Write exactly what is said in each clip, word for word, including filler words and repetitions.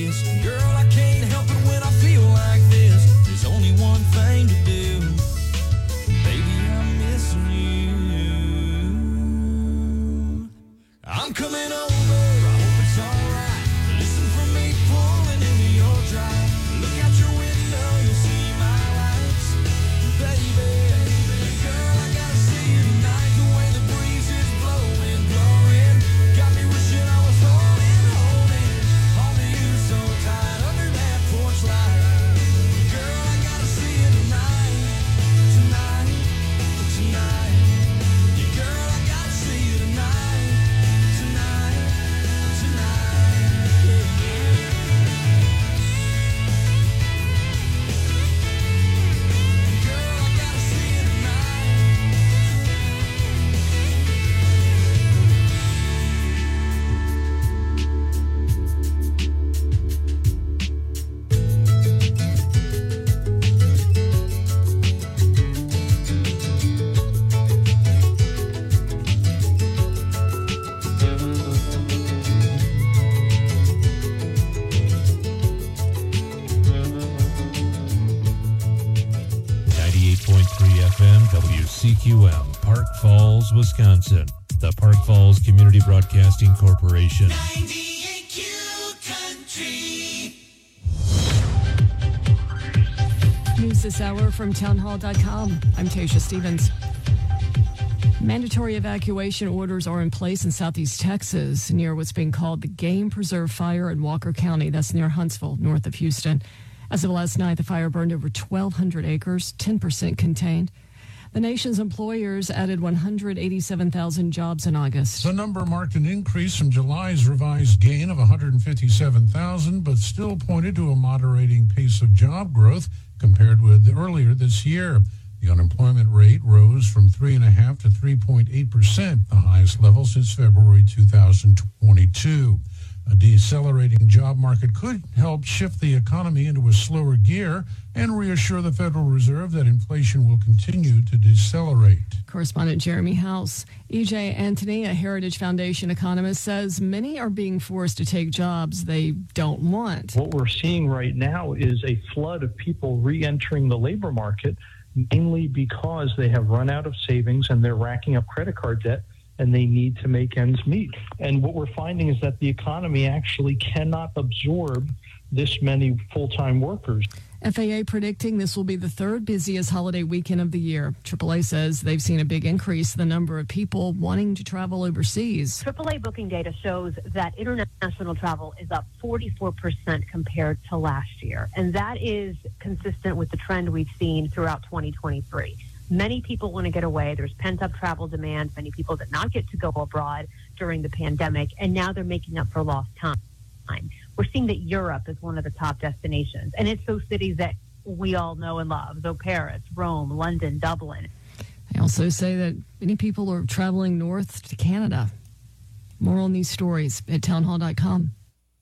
this. Girl, I can't help it when I feel like this. There's only one thing to do. Baby, I'm missing you. I'm coming over. I hope it's alright. Listen for me pulling into your drive. Look out your window, you'll see my lights. Baby, girl, I gotta see you tonight. The way the breeze is blowing, blowing. Got me wishing I was holding, holding on to you so tight under that porch light. Girl, I gotta see you tonight, tonight, tonight. Yeah, girl, I gotta see you tonight, tonight, tonight. Yeah, yeah. Girl, I gotta see you tonight. ninety-eight point three F M W C Q M, Park Falls, Wisconsin. The Park Falls Community Broadcasting Corporation. ninety-eight Q Country. News this hour from townhall dot com. I'm Tasha Stevens. Mandatory evacuation orders are in place in southeast Texas near what's being called the Game Preserve Fire in Walker County. That's near Huntsville, north of Houston. As of last night, the fire burned over twelve hundred acres, ten percent contained. The nation's employers added one hundred eighty-seven thousand jobs in August. The number marked an increase from July's revised gain of one hundred fifty-seven thousand, but still pointed to a moderating pace of job growth compared with earlier this year. The unemployment rate rose from three point five to three point eight percent, the highest level since February two thousand twenty-two. A decelerating job market could help shift the economy into a slower gear and reassure the Federal Reserve that inflation will continue to decelerate. Correspondent Jeremy House. E J Anthony, a Heritage Foundation economist, says many are being forced to take jobs they don't want. What we're seeing right now is a flood of people re-entering the labor market, mainly because they have run out of savings and they're racking up credit card debt and they need to make ends meet. And what we're finding is that the economy actually cannot absorb this many full-time workers. F A A predicting this will be the third busiest holiday weekend of the year. triple A says they've seen a big increase in the number of people wanting to travel overseas. triple A booking data shows that international travel is up forty-four percent compared to last year. And that is consistent with the trend we've seen throughout twenty twenty-three. Many people want to get away. There's pent-up travel demand. Many people did not get to go abroad during the pandemic, and now they're making up for lost time. We're seeing that Europe is one of the top destinations, and it's those cities that we all know and love. So Paris, Rome, London, Dublin. They also say that many people are traveling north to Canada. More on these stories at townhall dot com.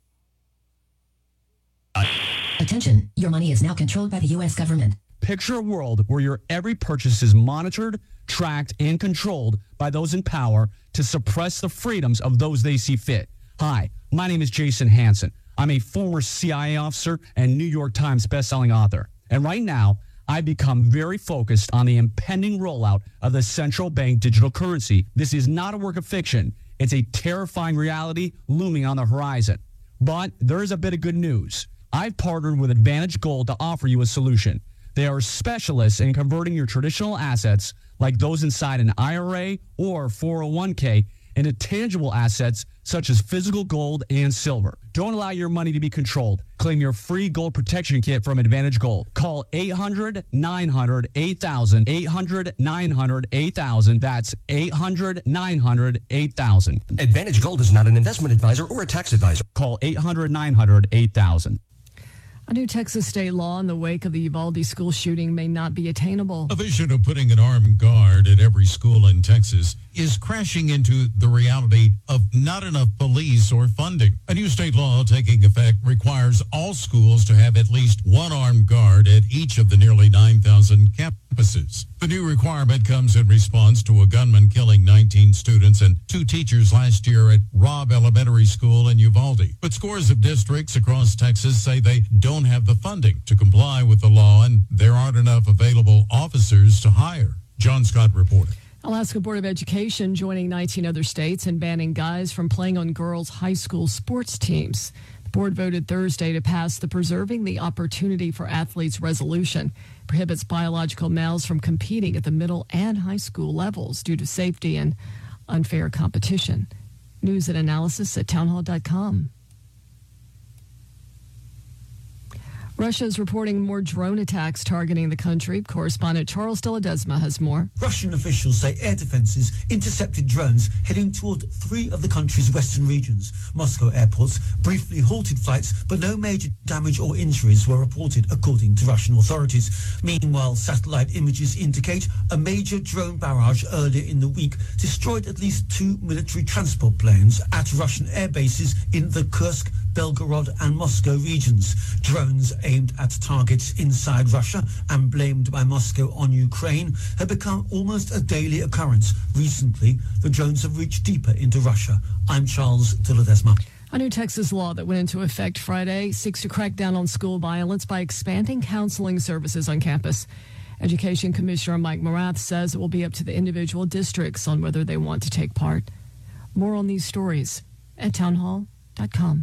Attention, your money is now controlled by the U S government. Picture a world where your every purchase is monitored, tracked, and controlled by those in power to suppress the freedoms of those they see fit. Hi, my name is Jason Hansen. I'm a former C I A officer and New York Times bestselling author. And right now, I've become very focused on the impending rollout of the central bank digital currency. This is not a work of fiction. It's a terrifying reality looming on the horizon. But there is a bit of good news. I've partnered with Advantage Gold to offer you a solution. They are specialists in converting your traditional assets, like those inside an I R A or four oh one k, into tangible assets such as physical gold and silver. Don't allow your money to be controlled. Claim your free gold protection kit from Advantage Gold. Call eight hundred, nine hundred, eight thousand, eight hundred, nine hundred, eight thousand. That's eight hundred, nine hundred, eight thousand. Advantage Gold is not an investment advisor or a tax advisor. Call eight hundred, nine hundred, eight thousand. A new Texas state law in the wake of the Uvalde school shooting may not be attainable. A vision of putting an armed guard at every school in Texas is crashing into the reality of not enough police or funding. A new state law taking effect requires all schools to have at least one armed guard at each of the nearly nine thousand campuses. campuses. The new requirement comes in response to a gunman killing nineteen students and two teachers last year at Robb Elementary School in Uvalde. But scores of districts across Texas say they don't have the funding to comply with the law, and there aren't enough available officers to hire. John Scott reporting. Alaska Board of Education joining nineteen other states in banning guys from playing on girls' high school sports teams. The board voted Thursday to pass the Preserving the Opportunity for Athletes resolution. It prohibits biological males from competing at the middle and high school levels due to safety and unfair competition. News and analysis at townhall dot com. Russia is reporting more drone attacks targeting the country. Correspondent Charles de Ledesma has more. Russian officials say air defenses intercepted drones heading toward three of the country's western regions. Moscow airports briefly halted flights, but no major damage or injuries were reported, according to Russian authorities. Meanwhile, satellite images indicate a major drone barrage earlier in the week destroyed at least two military transport planes at Russian air bases in the Kursk, Belgorod and Moscow regions. Drones aimed at targets inside Russia and blamed by Moscow on Ukraine have become almost a daily occurrence. Recently, the drones have reached deeper into Russia. I'm Charles de Ledesma. A new Texas law that went into effect Friday seeks to crack down on school violence by expanding counseling services on campus. Education Commissioner Mike Morath says it will be up to the individual districts on whether they want to take part. More on these stories at townhall dot com.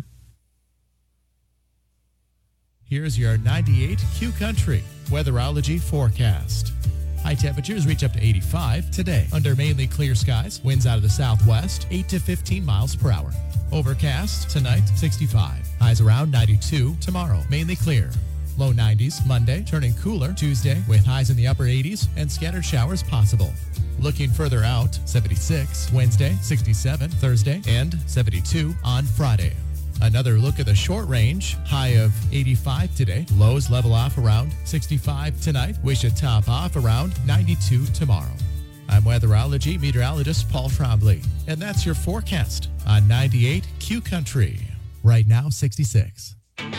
Here's your ninety-eight Q Country weatherology forecast. High temperatures reach up to eighty-five today under mainly clear skies. Winds out of the southwest, eight to fifteen miles per hour. Overcast tonight, sixty-five. Highs around ninety-two tomorrow, mainly clear. Low nineties Monday, turning cooler Tuesday with highs in the upper eighties and scattered showers possible. Looking further out, seventy-six Wednesday, sixty-seven Thursday, and seventy-two on Friday. Another look at the short range, high of eighty-five today. Lows level off around sixty-five tonight. We should top off around ninety-two tomorrow. I'm weatherology meteorologist Paul Trombley, and that's your forecast on ninety-eight Q Country. Right now, sixty-six.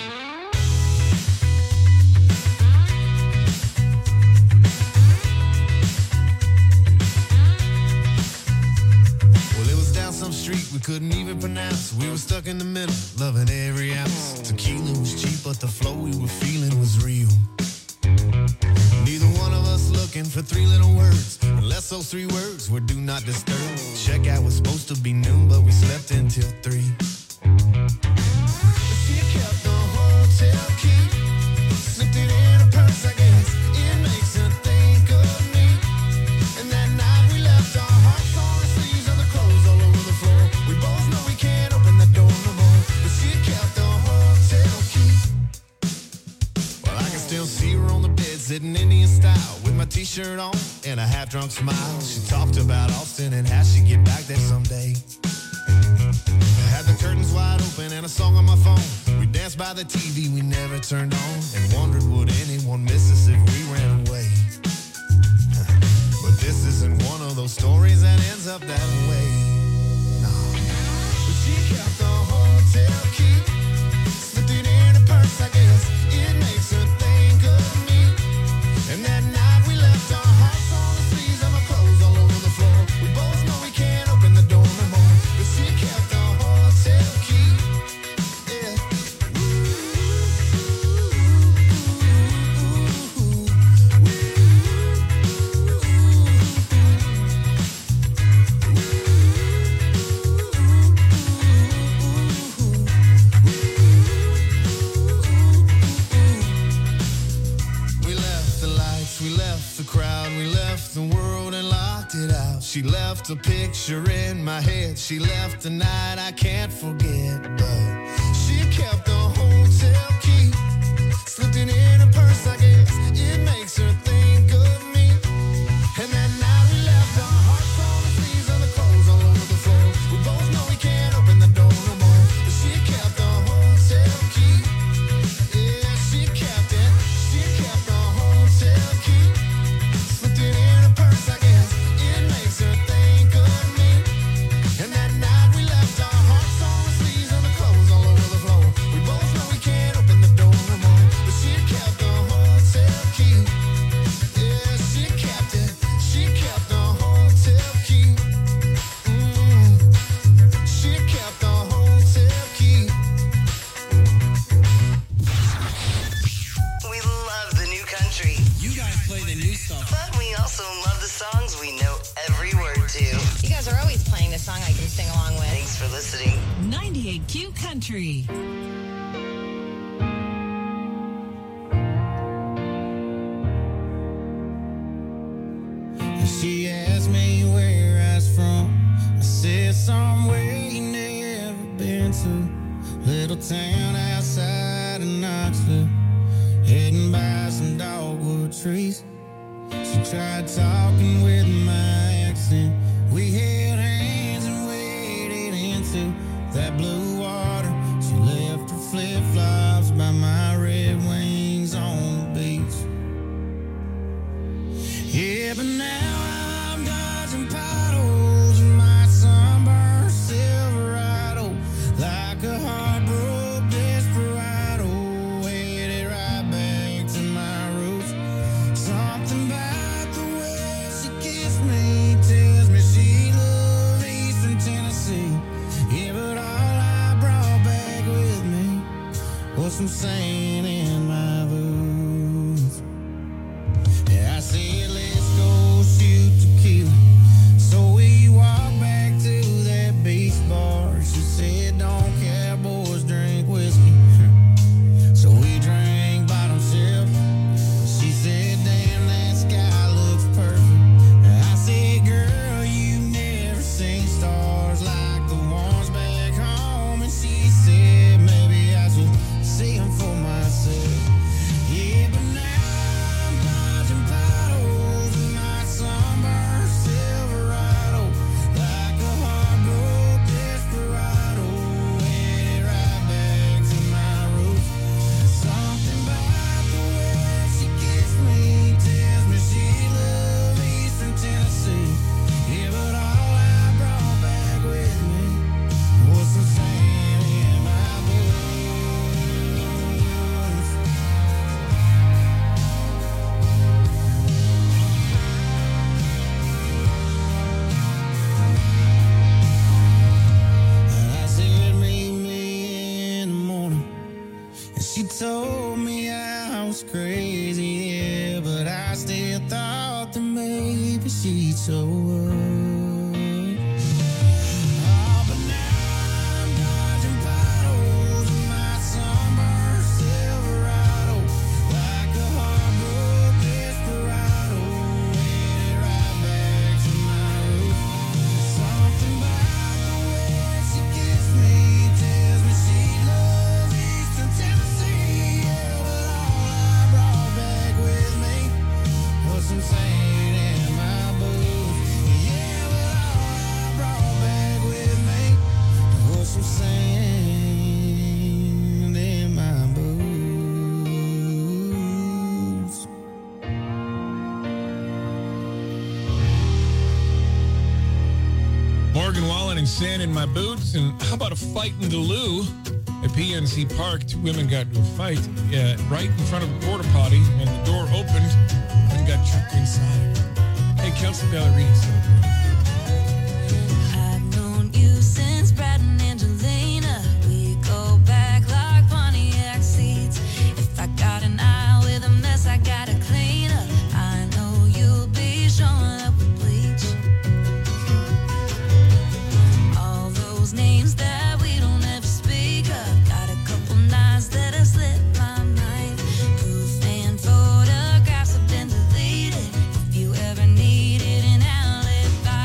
Some street we couldn't even pronounce. We were stuck in the middle, loving every ounce. Tequila was cheap, but the flow we were feeling was real. Neither one of us looking for three little words, unless those three words were do not disturb. Checkout was supposed to be noon, but we slept until three. She kept the hotel key, slipped it in her purse, I guess. It makes her think of me. And that night we left our hearts on the sleeves of the clothes all over the floor. We both know we can't open the door no more, but she kept the hotel key. Well, I can still see her on the bed, sitting Indian style, with my t-shirt on and a half-drunk smile. She talked about Austin and how she'd get back there someday. Had the curtains wide open and a song on my phone. We danced by the T V we never turned on, and wondered would anyone miss us if we ran away. But this isn't one of those stories that ends up that way. No. But she kept the hotel key, slipped it in her purse, I guess. It makes her think of me. And that night we left our hearts on the sleeves of our clothes all over the floor. We both know we can't open the door no more, but she kept the hotel key. Yeah. We left the lights, we left the crowd, we left the world and locked it out. She left a picture in my head, she left the night I can't forget. But she kept the hotel key, slipped it in her purse, I guess. It makes her think of me. And that night we left our hearts on the sleeves of the clothes all over the floor. We both know we can't open the door no more, but she kept the hotel key. Yeah, she kept it. She kept the hotel key, slipped it in her purse, I guess. It makes her think of me. And that night we left our hearts on the sleeves of the clothes Country. She asked me where I was from. I said somewhere you never been to. Little town outside of Knoxville, heading by some dogwood trees. She tried talking with my accent. We held hands and waded into that blue water. She left her flip-flops by my Red Wings on the beach. Yeah, but now I'm dodging potholes in my sunburned Silverado, like a heartbroken desperado, headed right back to my roots. Something about the way she kissed me tells me she loved Eastern Tennessee. Yeah, but all I brought back with me was some sand in my boots. Yeah, I said, let's go shoot tequila. So we walked back to that beach bar. She said, don't cowboys drink whiskey? So we drank bottom shelf. She said, damn, that sky looks perfect. I said, girl, you never seen stars like the ones back home. And she said, maybe I should see them for myself. Yeah, but now I'm dodging potholes in my sunburned Silverado, like a heartbroken desperado, headed right back to my roots. Something about the way she kissed me tells me she loved Eastern Tennessee. Yeah, but all I brought back with me was some sand in my boots. I said, meet me in the morning. And she told me I was crazy, yeah, but I still thought that maybe she'd show up. Oh, but now I'm dodging potholes in my sunburned Silverado, like a heartbroken desperado, headed right back to my roots. Something about the way she kissed me tells me she loves Eastern Tennessee. Yeah, but all I brought back with me was some sand in my boots. Yeah, but all I brought back with me was some sand in my boots. Morgan Wallen and sand in my boots. And how about a fight in Duluth at P N C Park? Two women got into a fight uh, right in front of a porta potty when the door opened and got trapped inside. Hey, Kelsey Ballerini celebrated. I've known you since Brad and Angelina. We go back like Pontiac seats. If I got an eye with a mess, I gotta clean up. I know you'll be showing up with bleach. All those names that we don't ever speak of. Got a couple nights that have slipped my mind. Proof and photographs have been deleted. If you ever needed an alibi,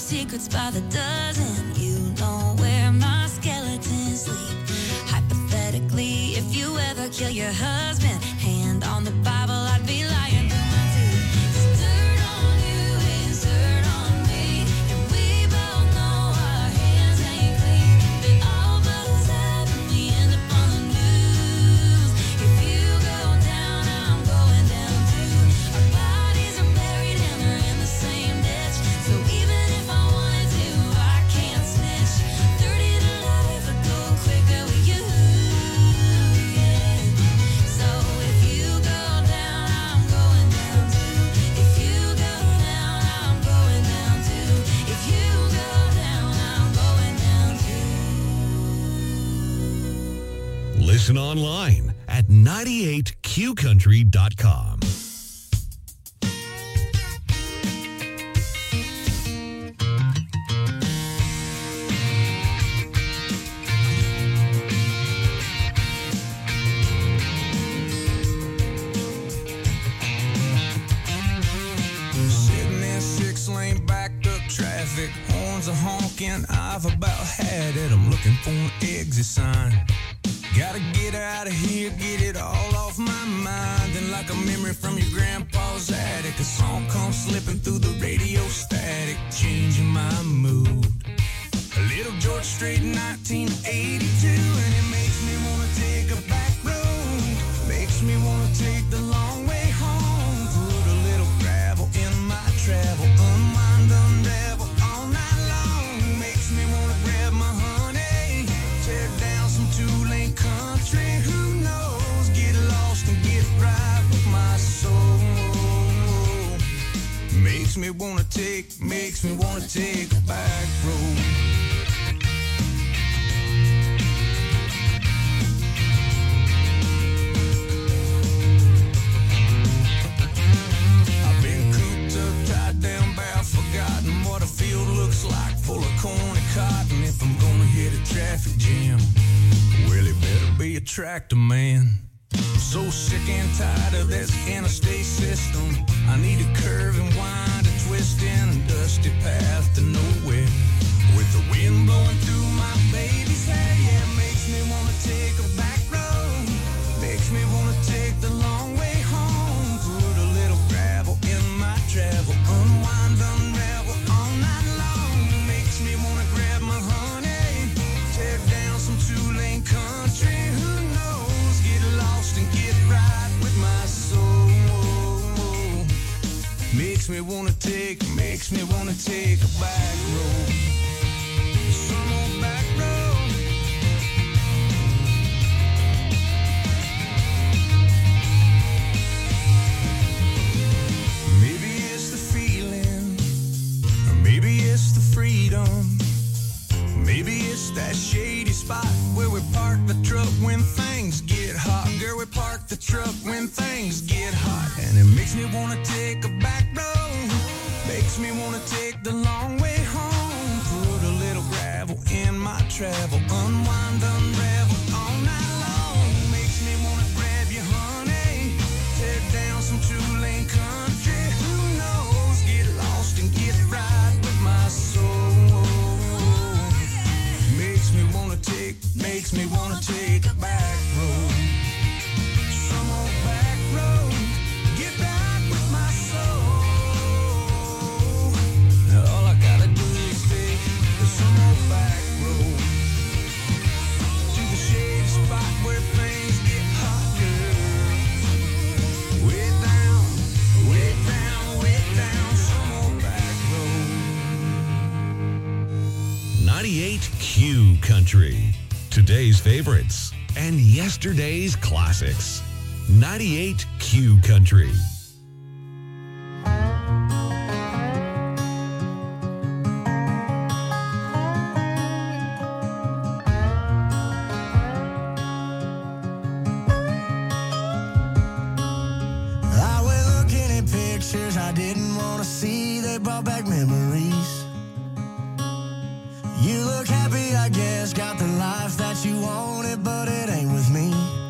secrets by the dozen. You know where my skeletons sleep. Hypothetically, if you ever kill your husband, hand on the Bible, I'd be lying through my teeth. 'Cause dirt on you is dirt on me, and we both know our hands ain't clean. It all blows up and we end up on the news. If you go down, I'm going down too. Our bodies are buried and they're in the same ditch. So even if I wanted to, I can't snitch. thirty to life would go quicker with you. Yeah. So if you go down, I'm going down too. If you go down, I'm going down too. If you go down, I'm going down too. Listen online at ninety-eight q country dot com. Sitting in six lane backed up traffic, horns are honking, I've about had it. I'm looking for an exit sign. Gotta get out of here, get it all off my mind. And like a memory from your grandpa's attic, a song comes slipping through the radio static, changing my mood. A little George Strait in nineteen eighty-two, and it makes me wanna take a back road. Makes me wanna take the long way home. Put a little gravel in my travel, unwind, unravel all night long. Makes me wanna grab my honey, tear down some two-lane country. Who knows? Get lost and get right with my soul. Makes me wanna take, makes me wanna take a back road. I've been cooped up, tied down, bare, forgotten what a field looks like, full of corn and cotton. If I'm gonna hit a traffic jam, well, it better be a tractor man. I'm so sick and tired of this interstate system. I need a curve and wind, a twist in a dusty path to nowhere. With the wind blowing through my baby's hair, yeah, it makes me wanna take a back road. Makes me wanna take the long way home. Put a little gravel in my travel, unwind, unravel all night long. Makes me wanna grab my honey, tear down some two-lane country. Who knows? Get lost and get right with my soul. Makes me wanna take, makes me wanna take a back road. Some old back road. Maybe it's the feeling, or maybe it's the freedom. Maybe it's that shady spot where we park the truck when things get hot. Girl, we park the truck when things get hot. And it makes me wanna take a back road. Makes me wanna take the long way home. Put a little gravel in my travel, unwind, unravel all night long. Makes me wanna grab you, honey, tear down some two-lane country. Who knows? Get lost and get right with my soul. Makes me wanna take, makes me wanna take a back road. Some old back road. Get back with my soul. All I gotta do is take some old back road to the shady spot where things get hot, girl. Way down, way down, way down, some old back road. ninety-eight Q Country. Today's favorites and yesterday's classics. ninety-eight Q Country. I was looking at pictures I didn't want to see. They brought back memories. You look happy, I guess, got the life that you wanted, but it ain't with me.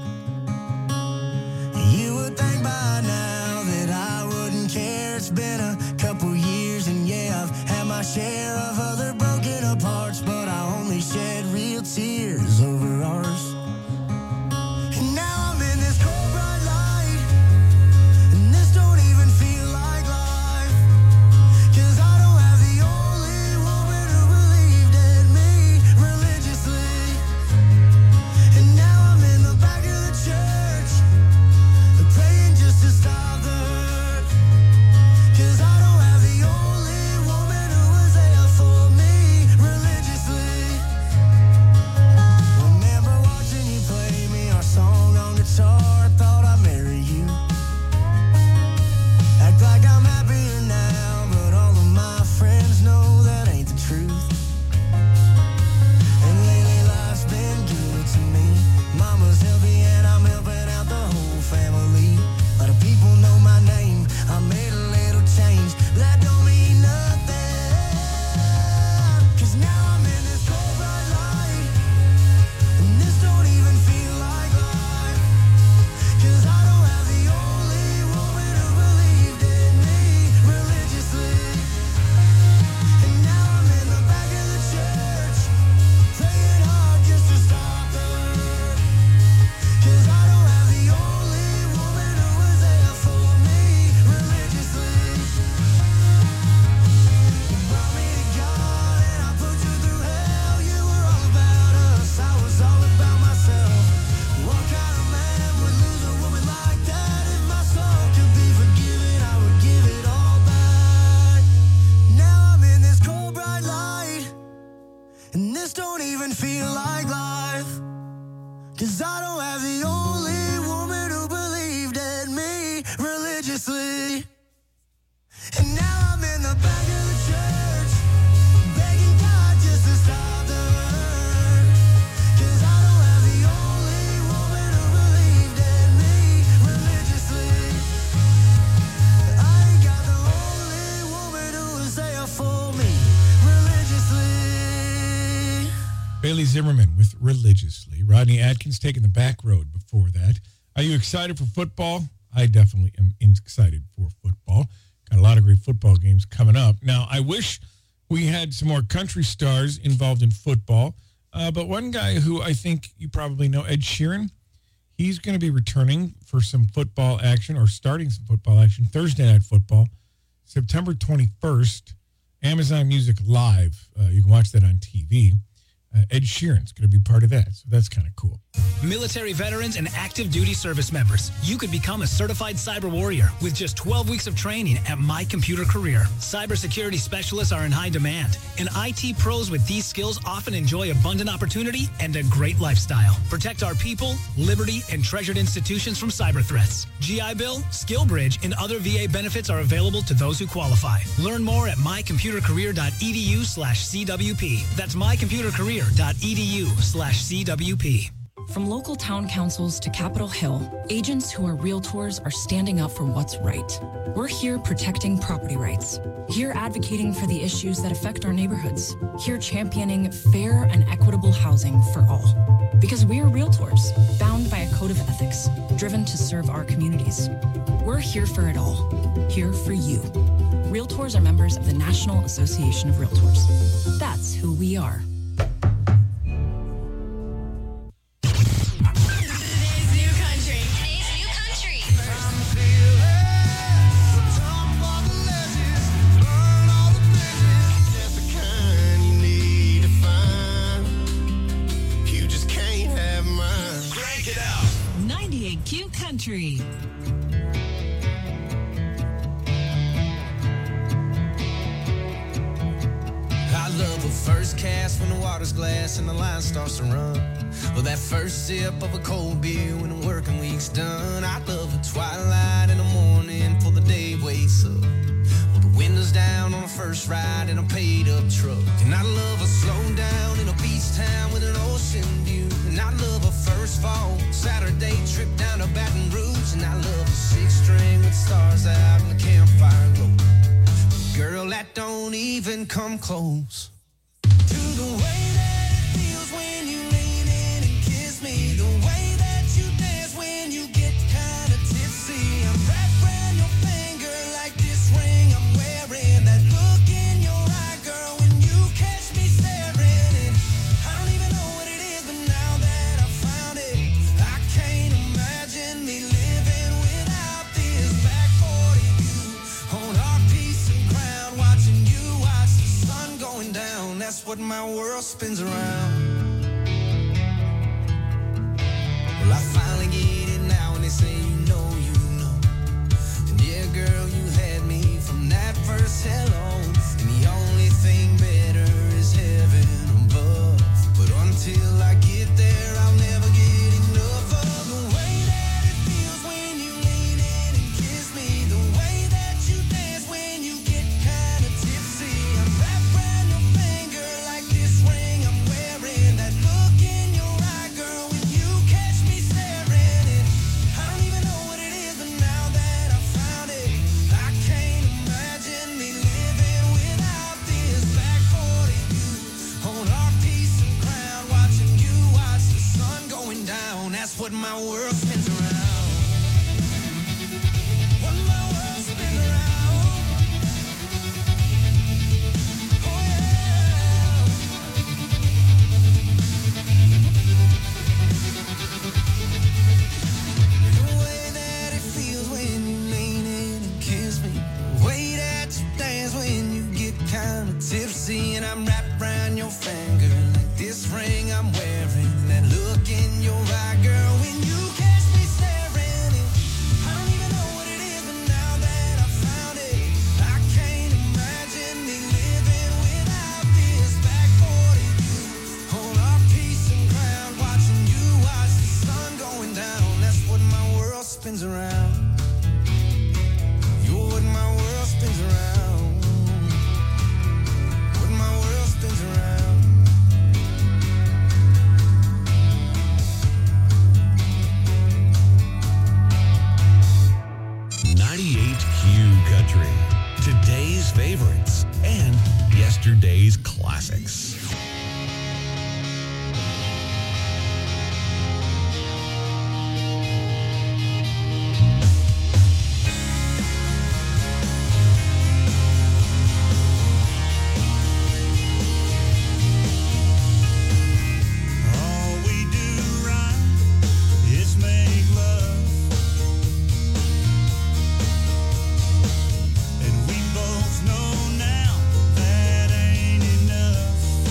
You would think by now that I wouldn't care. It's been a couple years, and yeah, I've had my share share of other broken hearts, but I only shed real tears over ours. And now I'm in this cold bright light, and this don't even feel like life, 'cause I don't have the only woman who believed in me religiously. And now I'm in the back of the church, praying just to stop the hurt, 'cause I don't have the only woman who was there for me religiously. Remember watching you play me our song on guitar, thought I'd marry you. Act like I'm happier now, but all of my friends know that ain't the truth. And lately life's been good to me. Mama's healthy and I'm helping out the whole family. A lot of people know my name, I made a little change, but that don't mean nothing, 'cause now I'm in this cold bright light, and this don't even feel like life, 'cause I don't have the only woman who believed in me religiously. And now I'm in the back of the church, praying hard just to stop the hurt, 'cause I don't have the only woman who was there for me religiously. You brought me to God and I put you through hell. You were all about us, I was all about myself. What kind of man would lose a woman like that? If my soul could be forgiven, I would give it all back. Now I'm in this cold bright light, and this don't even feel like life, 'cause I don't have the only woman who believed in me religiously. And now I'm in the back of the church, begging God just to stop the hurt, 'cause I don't have the only woman who believed in me religiously. I ain't got the only woman who was there for me religiously. Bailey Zimmerman with Religiously. Rodney Atkins taking the back road before that. Are you excited for football? I definitely am excited for football. Got a lot of great football games coming up. Now, I wish we had some more country stars involved in football, uh, but one guy who I think you probably know, Ed Sheeran, he's going to be returning for some football action, or starting some football action, Thursday Night Football, September twenty-first, Amazon Music Live. Uh, you can watch that on T V. Uh, Ed Sheeran's going to be part of that, so that's kind of cool. Military veterans and active duty service members, you could become a certified cyber warrior with just twelve weeks of training at My Computer Career. Cybersecurity specialists are in high demand, and I T pros with these skills often enjoy abundant opportunity and a great lifestyle. Protect our people, liberty, and treasured institutions from cyber threats. G I Bill, SkillBridge, and other V A benefits are available to those who qualify. Learn more at mycomputercareer.edu slash CWP. That's mycomputercareer.edu slash CWP. From local town councils to Capitol Hill, agents who are realtors are standing up for what's right. We're here protecting property rights. Here advocating for the issues that affect our neighborhoods. Here championing fair and equitable housing for all. Because we are realtors, bound by a code of ethics, driven to serve our communities. We're here for it all. Here for you. Realtors are members of the National Association of Realtors. That's who we are. Q Country. I love a first cast when the water's glass and the line starts to run. Or that first sip of a cold beer when the working week's done. I love a twilight in the morning before the day wakes up. Or the windows down on a first ride in a paid up truck. And I love a slow down in a beach town with an ocean view. And I love a first fall Saturday trip down to Baton Rouge. And I love a six string with stars out in the campfire glow. Girl, that don't even come close to the way that it feels when you lean in and kiss me. The way that you dance when you get kind of tipsy. I'm wrapped around your finger like this ring I'm wearing. That look in your eye, girl, when that's what my world spins around. Well, I finally get it now, and they say you know, you know. And yeah, girl, you had me from that first hello. And the only thing better is heaven above. But until I get there, I'll never get enough of the way that it feels when you lean in and kiss me. The way that you dance when you get kind of tipsy. I'm wrapped around your finger like this ring I'm wearing. That look in your eye, girl, when you catch me staring. And I don't even know what it is, but now that I found it, I can't imagine me living without this. Back forty you on our piece of ground, watching you watch the sun going down. That's what my world spins around. What my world spins around. Oh yeah. The way that it feels when you lean in and kiss me. The way that you dance when you get kind of tipsy. And I'm wrapped around your finger like this ring I'm wearing. That look in your eye, girl, when you catch me staring. And I don't even know what it is, but now that I found it, I can't imagine me living without this. Back forty you on our peace and ground, watching you watch the sun going down. That's what my world spins around. You're what my world spins around. What my world spins around. ninety-eight Q Country. Today's favorites and yesterday's classics. All we do right is make love, and we both know now that ain't enough.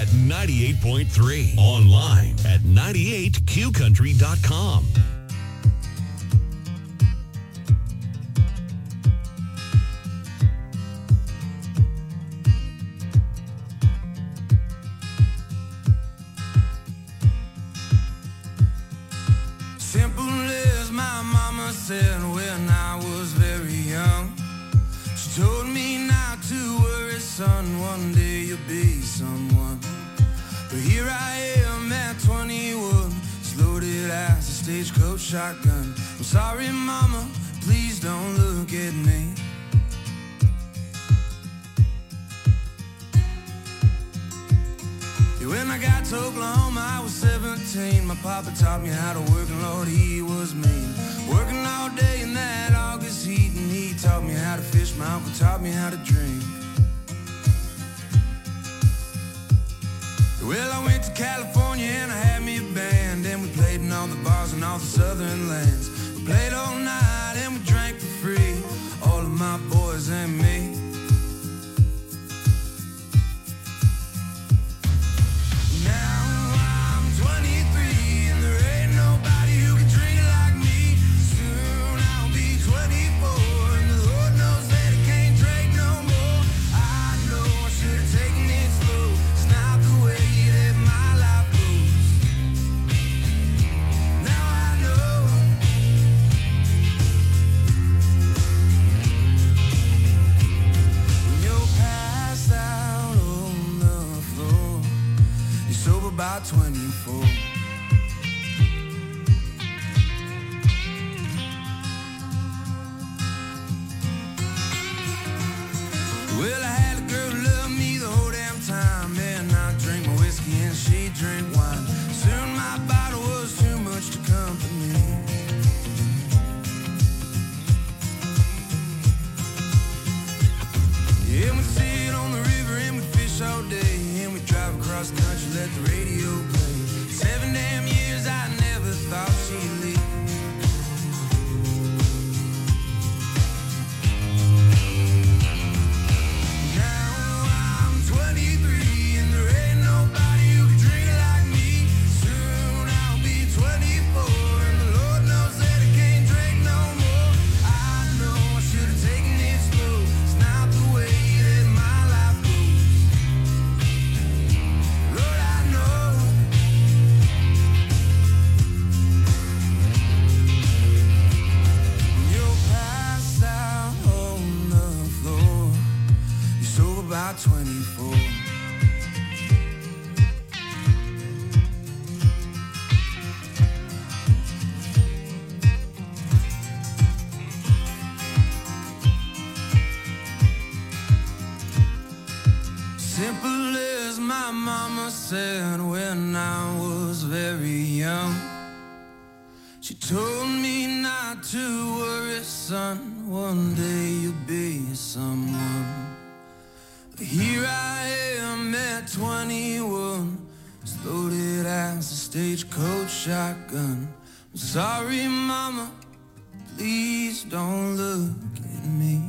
at ninety-eight point three. Online at ninety-eight q country dot com. Simple as my mama said when I was very young. She told me not to worry, son, one day you'll be someone. But here I am at twenty-one, it's loaded as a stagecoach shotgun. I'm sorry, mama, please don't look at me. When I got to Oklahoma, I was seventeen. My papa taught me how to work, and Lord, he was mean. Working all day in that August heat, and he taught me how to fish. My uncle taught me how to drink. Well, I went to California and I had me a band, and we played in all the bars in all the southern lands. We played all night and we drank for free, all of my boys and me. About twenty-four. Well, I had a girl who loved me the whole damn time, and I drank my whiskey and she drank wine. Soon my bottle was too much to comfort me. Yeah, we'd sit on the river and we'd fish all day, and we'd drive across the country, let the radio play. Seven damn years I never thought she'd leave. Now I'm twenty-three and there ain't nobody who can drink like me. Soon I'll be twenty-four and the Lord knows that I can't drink no more. I know I should have taken it slow. It's not the way that my life goes. Lord, I know. You're passed out on the floor. You're sober about twenty-four. Simple as my mama said when I was very young. She told me not to worry, son, one day you'll be someone. But here I am at twenty-one, it's loaded as a stagecoach shotgun. I'm sorry, mama, please don't look at me.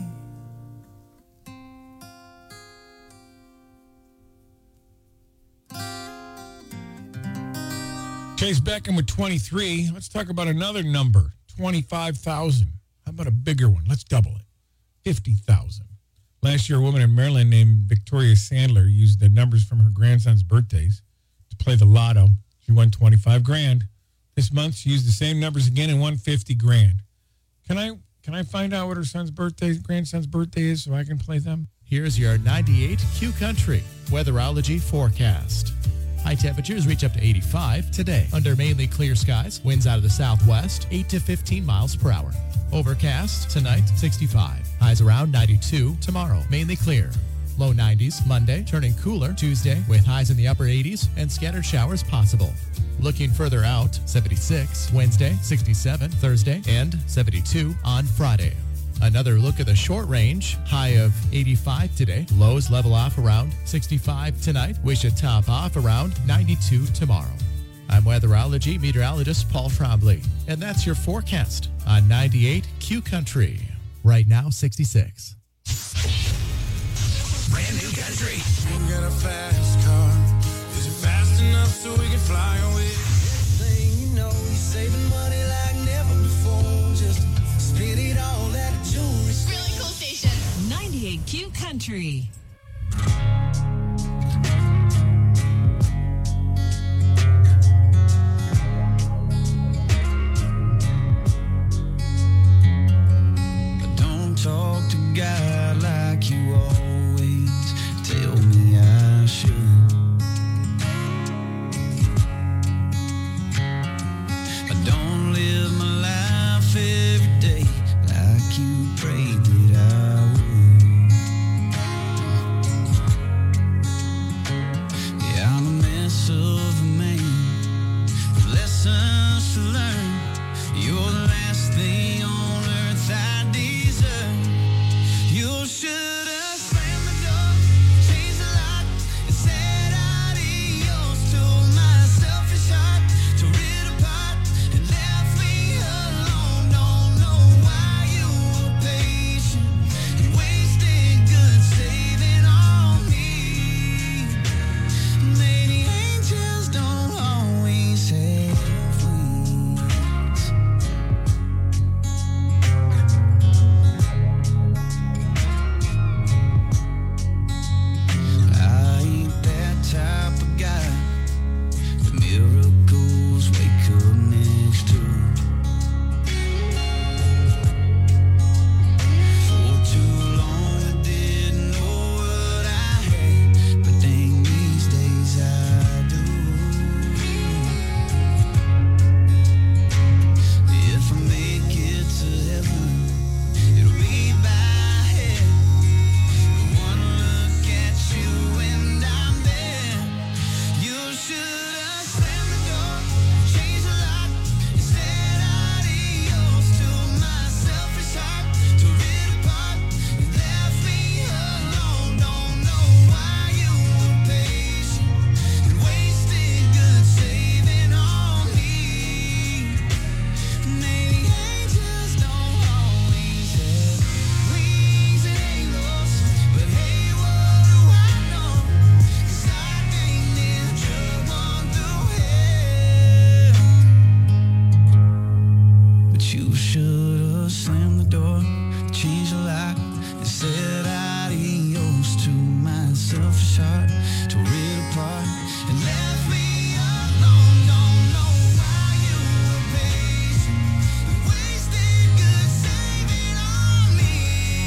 Chase Beckham with twenty-three. Let's talk about another number, twenty-five thousand. How about a bigger one? Let's double it, fifty thousand. Last year, a woman in Maryland named Victoria Sandler used the numbers from her grandson's birthdays to play the lotto. She won twenty-five grand. This month, she used the same numbers again and won fifty grand. Can I can I find out what her son's birthday, grandson's birthday is so I can play them? Here's your ninety-eight Q Country weatherology forecast. High temperatures reach up to eighty-five today. Under mainly clear skies, winds out of the southwest, eight to fifteen miles per hour. Overcast tonight, sixty-five. Highs around ninety-two tomorrow, mainly clear. Low nineties Monday, turning cooler Tuesday with highs in the upper eighties and scattered showers possible. Looking further out, seventy-six Wednesday, sixty-seven Thursday, and seventy-two on Friday. Another look at the short range, high of eighty-five today. Lows level off around sixty-five tonight. We should top off around ninety-two tomorrow. I'm weatherology meteorologist Paul Trombley, and that's your forecast on ninety-eight Q Country. Right now, sixty-six. Brand new country. You got a fast car, so we can fly away. Thing you know, you're saving money like never before. Just spend it all at a jewelry store. Really cool station. ninety-eight Q Country. Don't talk to God like you always tell me I should. I don't live my life every day like you prayed that I would. Yeah, I'm a mess of a man with lessons to learn. You're the last thing on earth I deserve. You should have slammed the door, changed the lock, and said adios to my selfish heart. Tore it apart and left me alone. Don't know why you were patient and wasted good saving on me. Maybe angels don't always have wings. I ain't that type of guy that miracles wake up next to. For too long I didn't know what I had, but dang, these days I do. If I make it to heaven, it'll be by head. One look at you and I'm there. You should have slammed the door, changed the lock, and said adios to my selfish heart. Tore it apart and left me alone. Don't know why you were patient and wasted good saving on me. Maybe angels don't always have wings and halos, but hey, what do I know? 'Cause I ain't near drug one through hell. But you should have slammed the door, changed the lock, and said adios to my selfish heart. Tore it apart and left me alone. Don't know why you were patient and wasted good saving on me.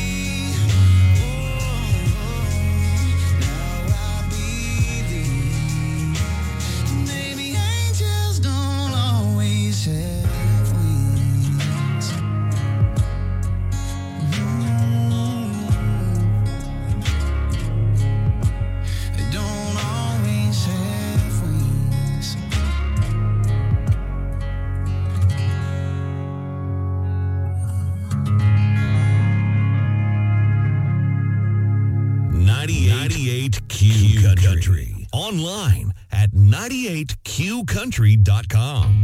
Oh, now I believe maybe angels don't always have wings. They don't always have wings. ninety-eight Q Country. Online at ninety-eight Q country dot com.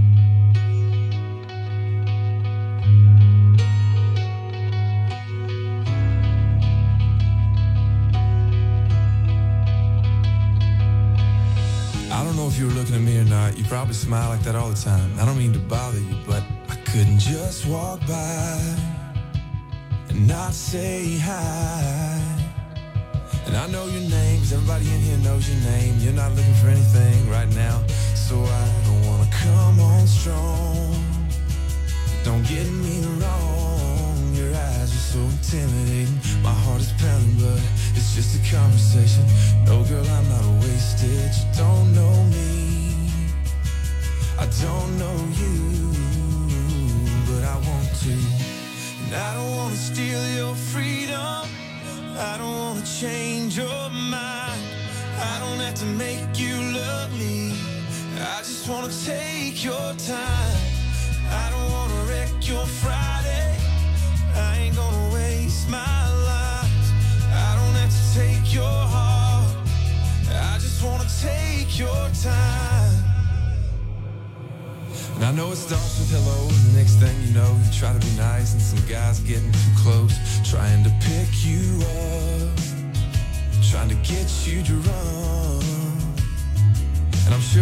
I don't know if you were looking at me or not. You probably smile like that all the time. I don't mean to bother you, but I couldn't just walk by and not say hi. And I know your name, 'cause everybody in here knows your name. You're not looking for anything right now, so I don't wanna come on strong. Don't get me wrong, your eyes are so intimidating. My heart is pounding, but it's just a conversation. No, girl, I'm not wasted. You don't know me, I don't know you, but I want to. And I don't wanna steal your freedom, I don't wanna change your mind. I don't have to make you love me, I just wanna take your time. I don't wanna wreck your Friday, I ain't gonna waste my life. I don't have to take your heart, I just wanna take your time. And I know it starts with hello, and the next thing you know, you try to be nice, and some guys getting too close, trying to pick you up, trying to get you to run. And I'm sure one of your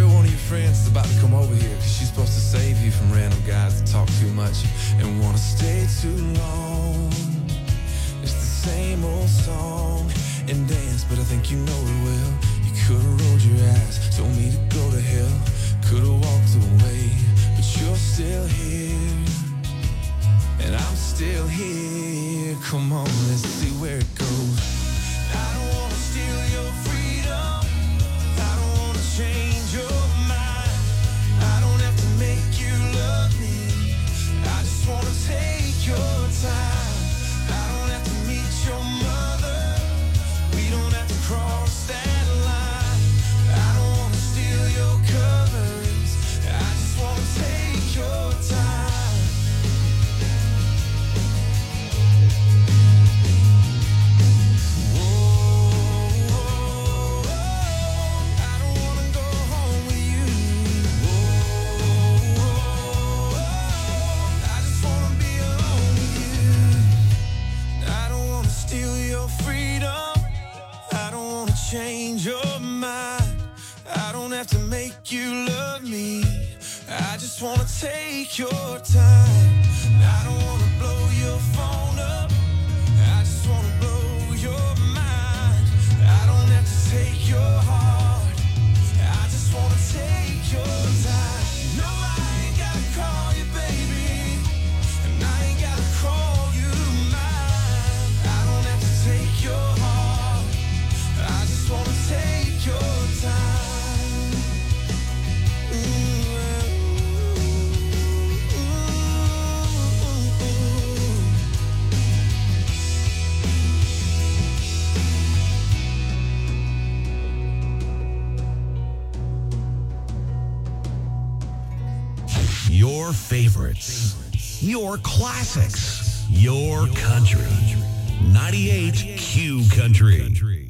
friend's about to come over here, cause she's supposed to save you from random guys that talk too much and wanna stay too long. It's the same old song and dance, but I think you know it well. You could've rolled your eyes, told me to go to hell, could've walked away, but you're still here, and I'm still here. Come on, let's see where it goes. I don't wanna steal your freedom, I don't wanna change your mind, I don't have to make you love me, I just wanna take your time. I don't have to meet your mother, we don't have to cross that line. I don't wanna steal your covers, I just wanna take your time. Change your mind, I don't have to make you love me, I just wanna take your time. I don't wanna blow your phone up, I just wanna blow your mind. I don't have to take your heart, I just wanna take your time. No, I ain't gotta call you baby, and I ain't gotta call you mine. I don't have to take your heart, I just wanna take your time. Ooh, ooh, ooh, ooh. Your favorites, your classics, your country. ninety-eight Q Country.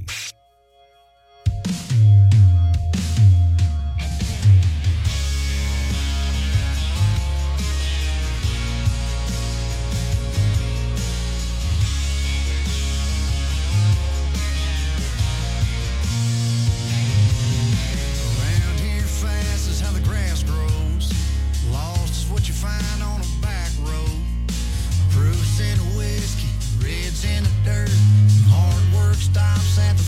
Around here fast is how the grass grows. Lost is what you find on a back road. Proofs in the whiskey, reds in the dirt. Hard work stops at the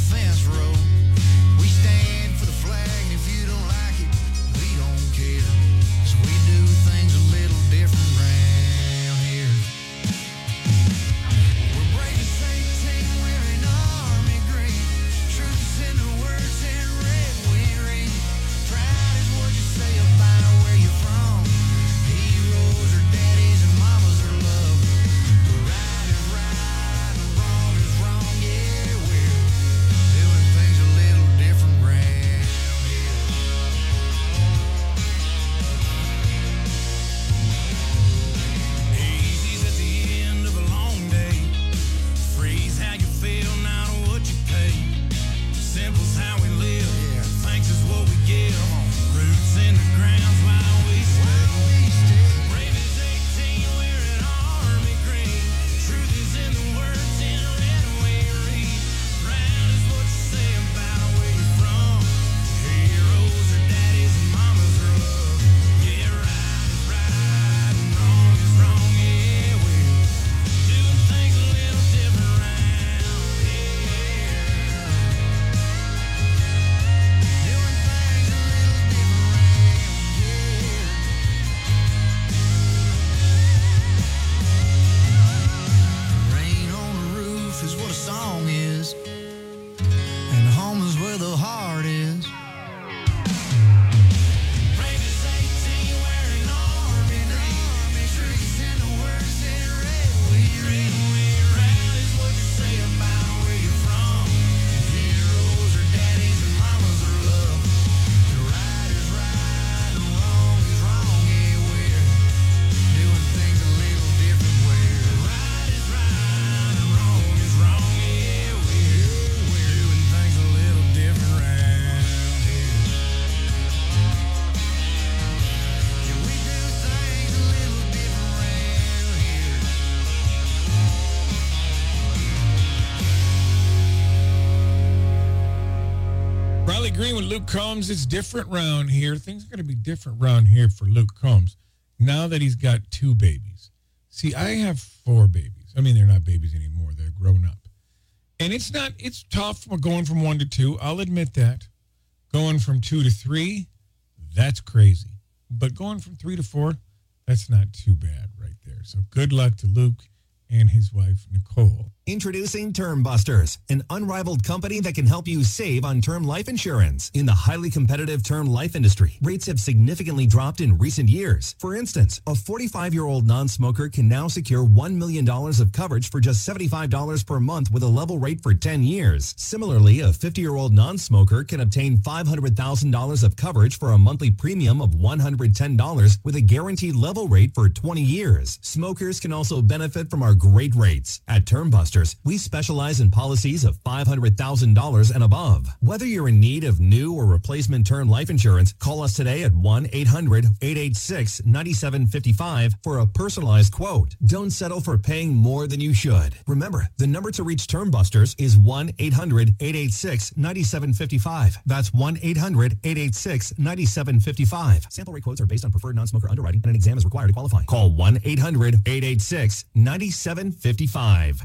thing with Luke Combs, it's different around here. Things are going to be different around here for Luke Combs now that he's got two babies. See, I have four babies. I mean, they're not babies anymore. They're grown up. And it's not, it's tough going from one to two. I'll admit that. Going from two to three, that's crazy. But going from three to four, that's not too bad right there. So good luck to Luke and his wife, Nicole. Introducing Term Busters, an unrivaled company that can help you save on term life insurance. In the highly competitive term life industry, rates have significantly dropped in recent years. For instance, a forty-five-year-old non-smoker can now secure one million dollars of coverage for just seventy-five dollars per month with a level rate for ten years. Similarly, a fifty-year-old non-smoker can obtain five hundred thousand dollars of coverage for a monthly premium of one hundred ten dollars with a guaranteed level rate for twenty years. Smokers can also benefit from our great rates. At Term Busters, we specialize in policies of five hundred thousand dollars and above. Whether you're in need of new or replacement term life insurance, call us today at one eight hundred eight eight six nine seven five five for a personalized quote. Don't settle for paying more than you should. Remember, the number to reach Term Busters is one eight hundred eight eight six nine seven five five. That's one eight hundred eight eight six nine seven five five. Sample rate quotes are based on preferred non-smoker underwriting and an exam is required to qualify. Call one eight hundred eight eight six nine seven five five.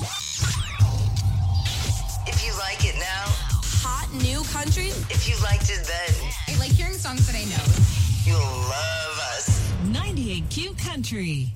If you like it now, hot new country. if you liked it then, I like hearing songs that I know. you'll love us. ninety-eight Q Country.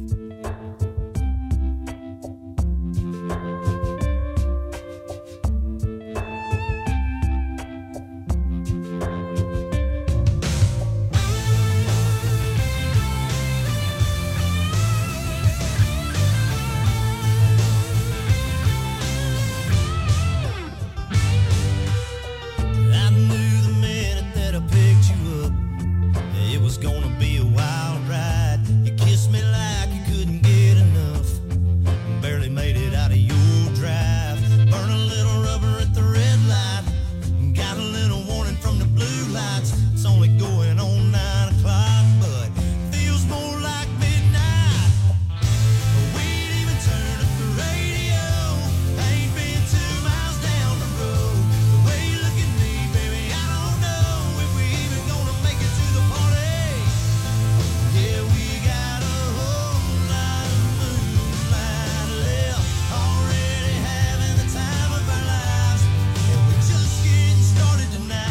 I knew the minute that I picked you up, it was gonna be a wild ride. You kissed me like you couldn't get enough. Barely made it out of your drive. Burn a little rubber at the red light. Got a little warning from the blue lights. It's only going on nine o'clock, but feels more like midnight. We ain't even turned up the radio. Ain't been two miles down the road. The way you look at me, baby, I don't know if we even gonna make it to the party. Yeah, we got a whole lot of moonlight left, already having the time of our lives, and we're just getting started tonight.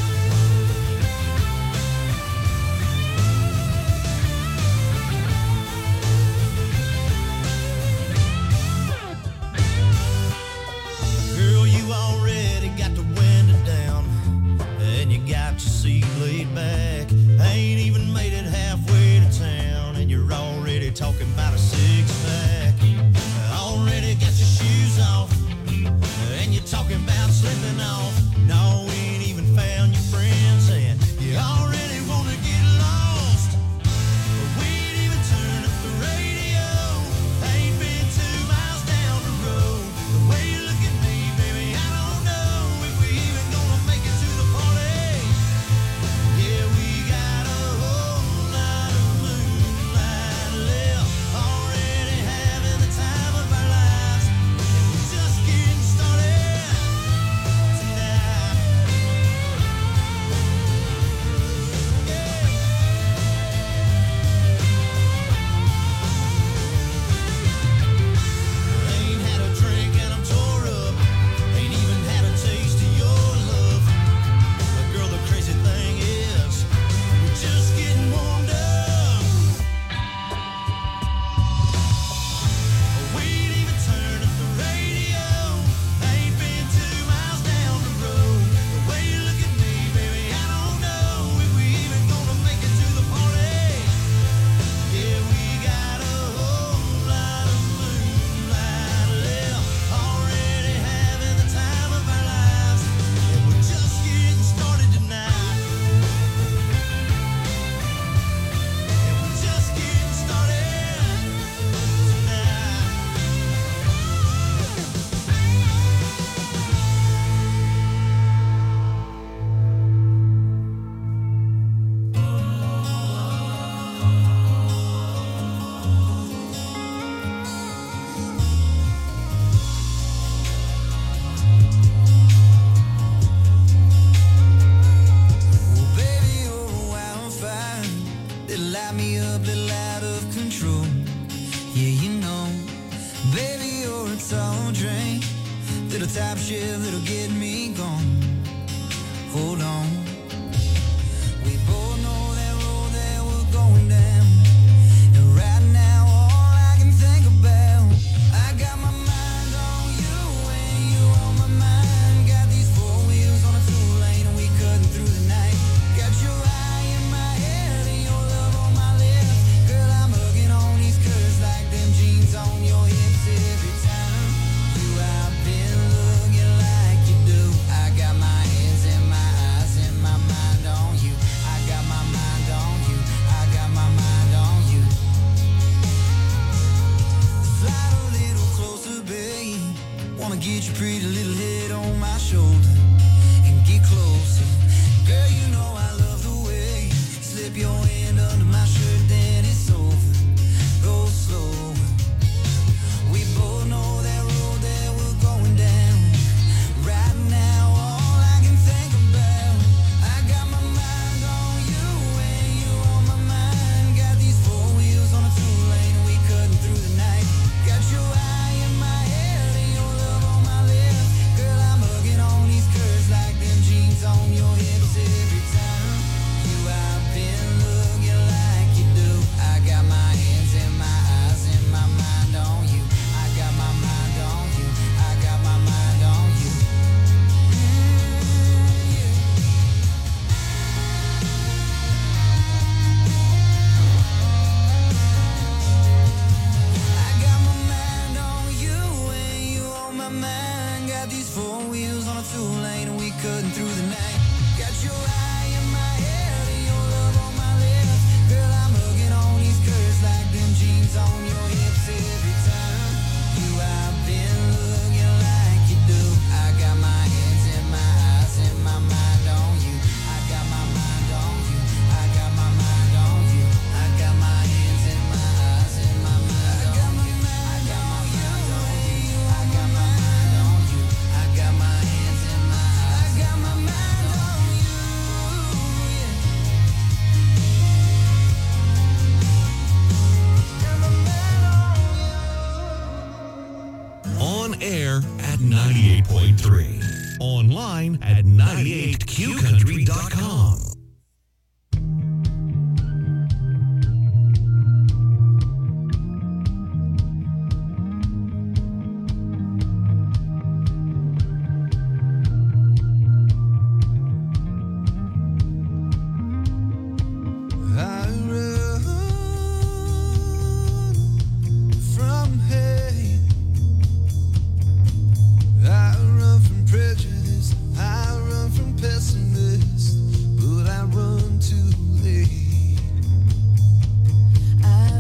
Girl, you already got the window down, and you got your seat laid back. Ain't even made it halfway to town, and you're already talking about a six-pack. Already got your shoes off, and you're talking about slipping off. No, we ain't even found your friends, and you already wanna get lost. We ain't even turned up the radio. Ain't been two miles down the road. The way you look at me, baby, I don't know if we even gonna make it to the party. Yeah, we got a whole lot of moonlight left, point three. Online at ninety-eight Q country dot com. I run from hate. I run from prejudice. I run from pessimists, but I run too late. I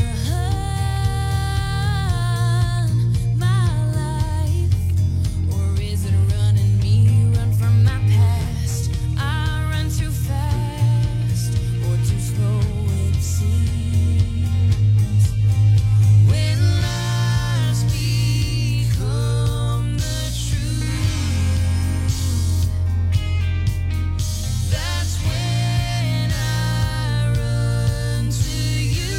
run my life, or is it running me? Run from my past. I run too fast, or too slow it seems. When lies become the truth, that's when I run to you.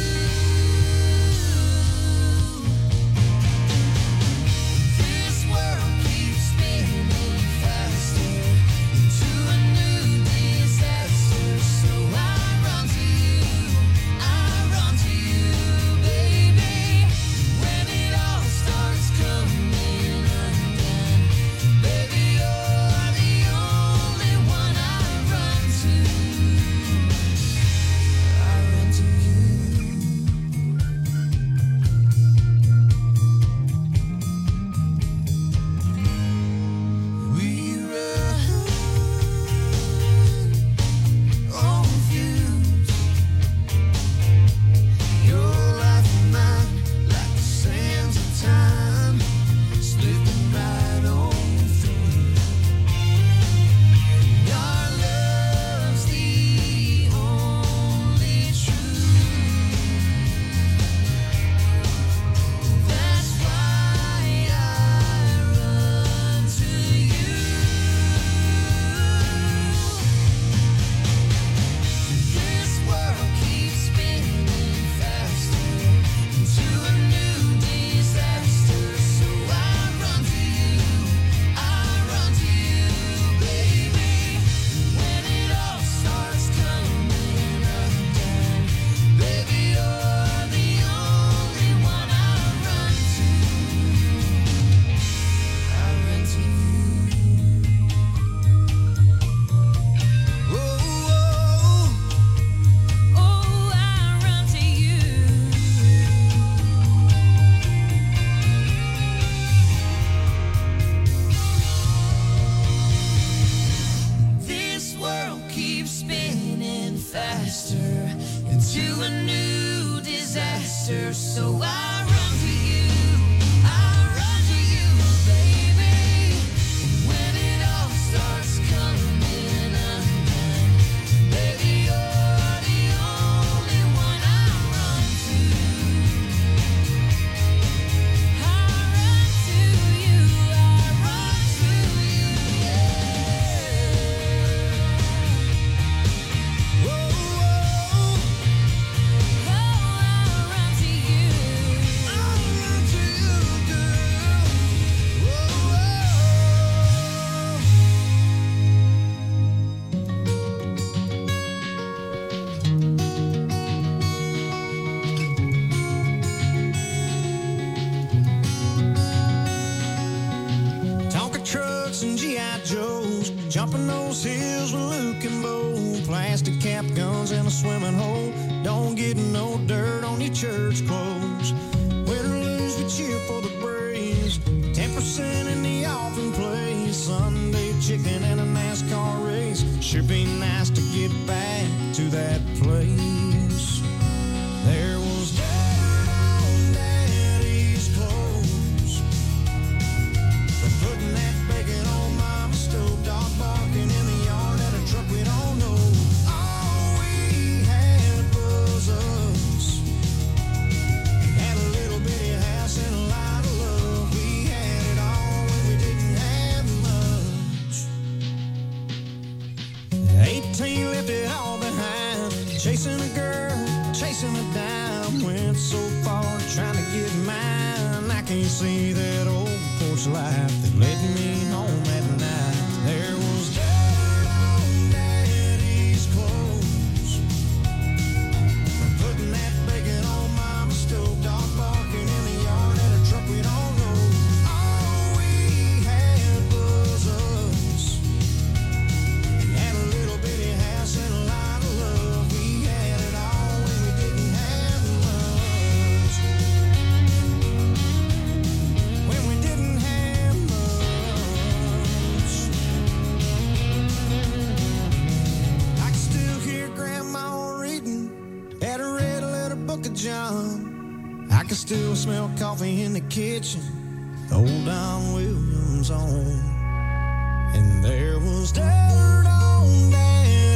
This world keeps spinning faster into a new disaster, so I run to you. I run to you, baby. When it all starts coming undone, baby, you're the only one I run to. I run to you. We run on views. Your life and mine, like the sands of time, slipping right on through. Our love's the only truth. That's why I run to you. This world keeps spinning faster into a new disaster, so I run to you. I run to you, baby. When it all starts coming undone, baby, you're the only one I run to. I run to you. Oh, oh, oh, I run to you. This world keeps spinning faster into a new disaster, so I run to you. I run to you, baby. When it all starts coming undone, baby, you're the only one I run to. I run to you. I run to you, yeah. Oh, oh, I run to you. I run to you, girl. Oh, Tonka trucks and G I Joes, jumping those hills with Luke and Bo, plastic cap guns in a swimming hole. Don't get no dirt on your church clothes. Win or lose, we cheer for the Braves. Ten percent in the offering place. Sunday chicken and a NASCAR race. Sure be nice to get back to that place. There was dirt on Daddy's clothes. But putting that bacon on Mama's stove, dog barking in the yard at a truck we don't know. All we had was us. Had a little bitty house and a lot of love. We had it all when we didn't have much. Eighteen left it all behind. Chasing a girl, chasing a dime. Went so far trying to get mine. I can't see that old porch life that led me home. can still smell coffee in the kitchen, old Don Williams on. And there was dirt on Dad's